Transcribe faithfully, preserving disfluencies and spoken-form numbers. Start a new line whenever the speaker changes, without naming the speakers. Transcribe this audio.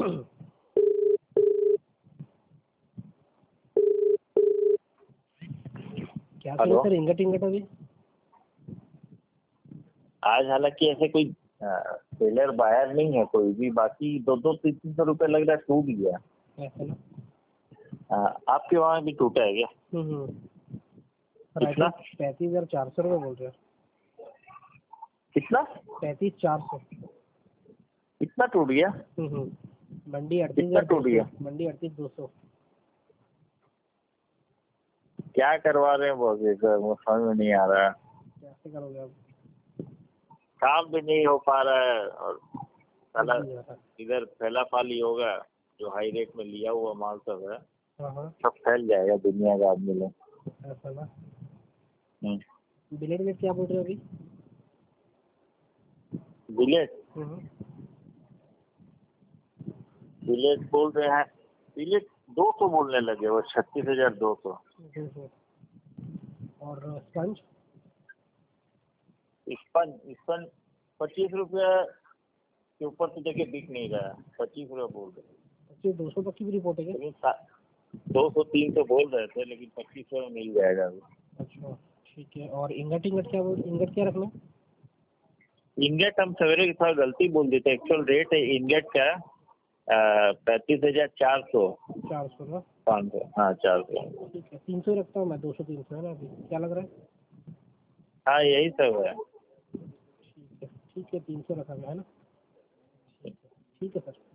क्या चाहिए sir? Ingot ingot अभी
आज हालांकि ऐसे कोई सेलर बायर नहीं है कोई भी, बाकी दो दो तीन तीन सौ रुपए लग रहा है टूट गया
ऐसा ना।
आ, आपके वहाँ भी टूटा है क्या?
हम्म
कितना?
पैंतीस हजार चार सौ रुपये बोल रहे हो?
कितना?
पैंतीस चार सौ।
इतना टूट गया?
हम्म मंडी अड़तीस
कितना
हजार
टूट गया?
मंडी अड़तीस दो सौ।
क्या करवा रहे हैं बॉस, सर मुझे समझ में नहीं आ रहा है।
कैसे करोगे आप?
काम भी नहीं हो पा रहा है और साला इधर फैला फाली होगा, जो हाई रेट में लिया हुआ माल सब है सब फैल जाएगा दुनिया का आदमी लोग।
ऐसा ना। बिलेट में क्या बोल रहे हो अभी?
बिलेट बिलेट बोल रहे हैं, बिलेट दो सौ बोलने लगे वो, छत्तीस हजार दो सौ।
और स्पंज?
स्पंज स्पंज पच्चीस रुपया के ऊपर तो देखिए बिक नहीं रहा है, पच्चीस रुपया बोल रहे हैं।
पच्चीस दो सौ तक की भी रिपोर्ट है क्या?
दो सौ तीन सौ बोल रहे थे, लेकिन पच्चीस सौ में मिल जाएगा अभी।
अच्छा ठीक है। और इंगट इंगट क्या बोल इंगट क्या रखना?
इंगेट हम सवेरे की थोड़ा गलती बोल देते, एक्चुअल रेट है इंगेट का पैंतीस हजार चार सौ।
चार सौ ना?
पाँच सौ, हाँ चार सौ।
ठीक है, तीन सौ रखता हूँ मैं, दो सौ तीन सौ है ना अभी, क्या लग रहा है?
हाँ यही सब है।
ठीक है ठीक है, तीन सौ रखा गया है ना। ठीक है सर।